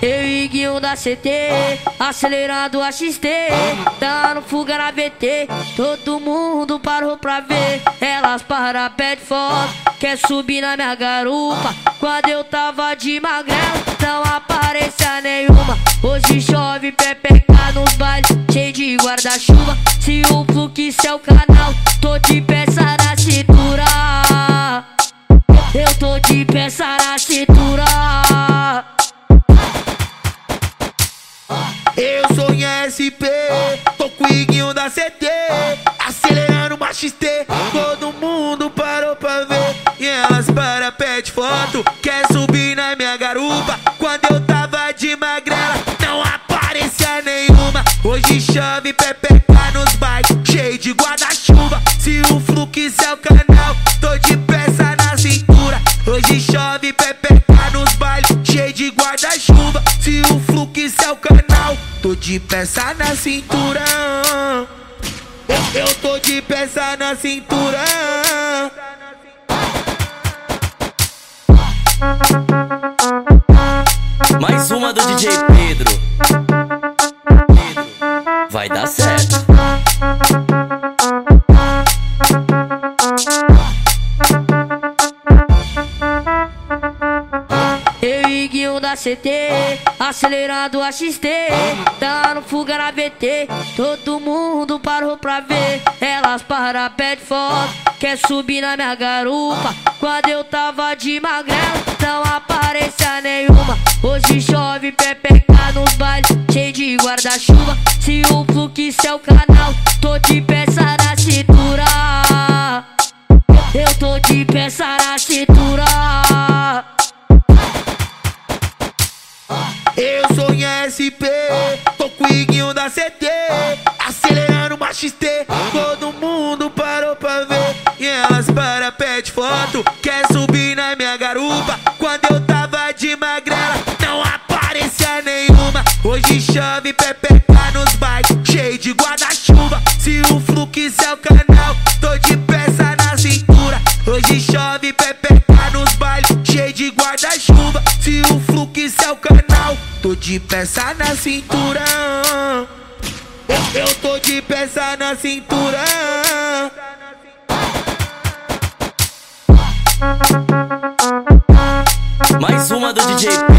Eu e Guinho da CT, acelerando a XT, dando fuga na VT. Todo mundo parou pra ver, elas para, pede foto, quer subir na minha garupa. Quando eu tava de magrela, não aparecia nenhuma. Hoje chove pepeca nos bailes, cheio de guarda-chuva. Se o fluxo é o canal, tô de peça na cintura. Eu tô de peça na cintura. Eu sou em SP, tô com o Guinho da CT, acelerando uma XT. Todo mundo parou pra ver, e elas para, pede foto, quer subir na minha garupa. Quando eu tava de magrela, não aparecia nenhuma. Hoje chove pepeca nos bikes, cheio de guarda-chuva. Se o fluxo é o canal, tô de peça na cintura. Hoje chove pepeca nos bailes, cheio de guarda-chuva. Se o fluxo é o canal, tô de peça na cintura. Eu tô de peça na cintura. Mais uma do DJ Pedro. Vai dar certo. Eu e Guinho da CT, acelerando a XT, dando fuga na VT. Todo mundo parou pra ver, elas para, pede foto, quer subir na minha garupa. Quando eu tava de magrela, não aparecia nenhuma. Hoje chove pepeca nos bailes, cheio de guarda-chuva. Se o fluxo é o canal, tô de peça na cintura. Eu tô de peça na cintura. Eu sou em SP, tô com o Guinho da CT, acelerando uma XT. Todo mundo parou pra ver, e elas para, pede foto, quer subir na minha garupa. Quando eu tava de magrela, não aparecia nenhuma. Hoje chove pepeca nos bikes, cheio de guarda-chuva. Se o fluxo é o canal, tô de peça na cintura. Hoje chove pepeca nos bailes, cheio de guarda-chuva. Se o fluxo é o canal, tô de peça na cintura. Eu tô de peça na cintura. Mais uma do DJ